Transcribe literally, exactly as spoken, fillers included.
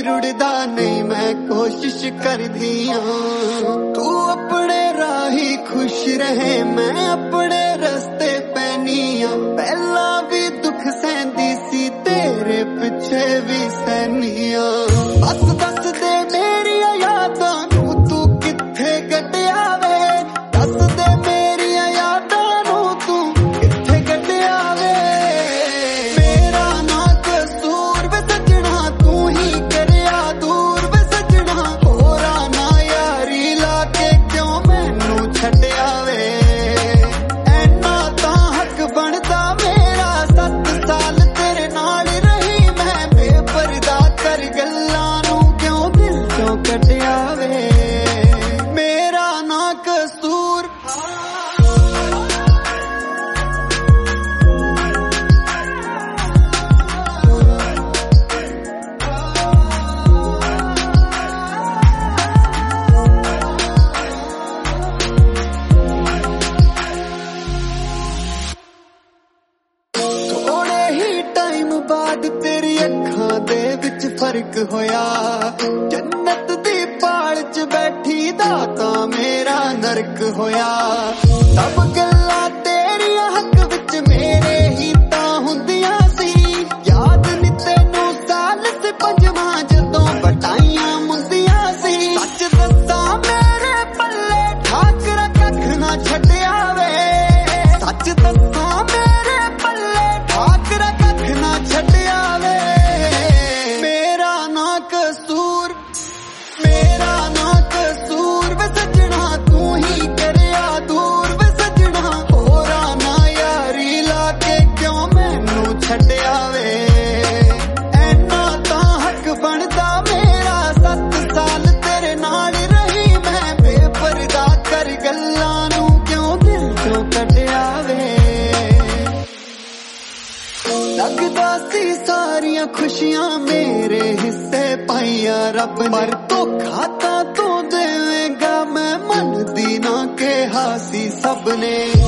रुड़दा नहीं मैं कोशिश कर दिया तू अपने राही खुश रहे मैं अपने रस्ते पैनिया पहला भी दुख सहंदी सी तेरे पिछे भी सहनिया बस दस दे मेरी यादां नू तू किथे कटिया वे दस दे मेरी यादां नू तू किथे कटिया वे मेरा ना कसूर वे सजना तू ही करया दूर वे सजना होरा ना यारी लाके क्यों मैनू छड्डिया वे ऐना तां हक बनदा मेरा सत्त साल तेरे नाल रही मैं बेपरदा कर गल्लां नू क्यों दिल चों कटिया वे मेरा ना कसूर थोड़े ही टाइम बाद तेरी अखां दे विच फर्क होया जन्नत दी पाल च बैठी दा तां मेरा नरक होया सब गल्लां तेरियां हक विच मेरे ही तां हुंदियां सी याद नी तैनू साल से पंजवां जदों बटाइयां मुंदियां सी सच दस्सां मेरे पल्ले ठाकरा कख ना छड्डिया वे सच दस्सां मेरे पल्ले ठाकरा कख ना छड्डिया वे मेरा ना कसूर मेरा ना कसूर वे सजना तू ही करया दूर वे सजना होरा ना यारी लाके क्यों मैनू छड्डिया वे ऐना तां हक बनदा मेरा सत्त साल तेरे नाल रही मैं बेपरदा कर गल्लां नू क्यों दिल चों कटिया वे लगदा सी सारियां खुशियां मेरे हिस्से पाइया रब ने पर धोखा तां तू देवेगा मैं मनदी ना कहा सी सबने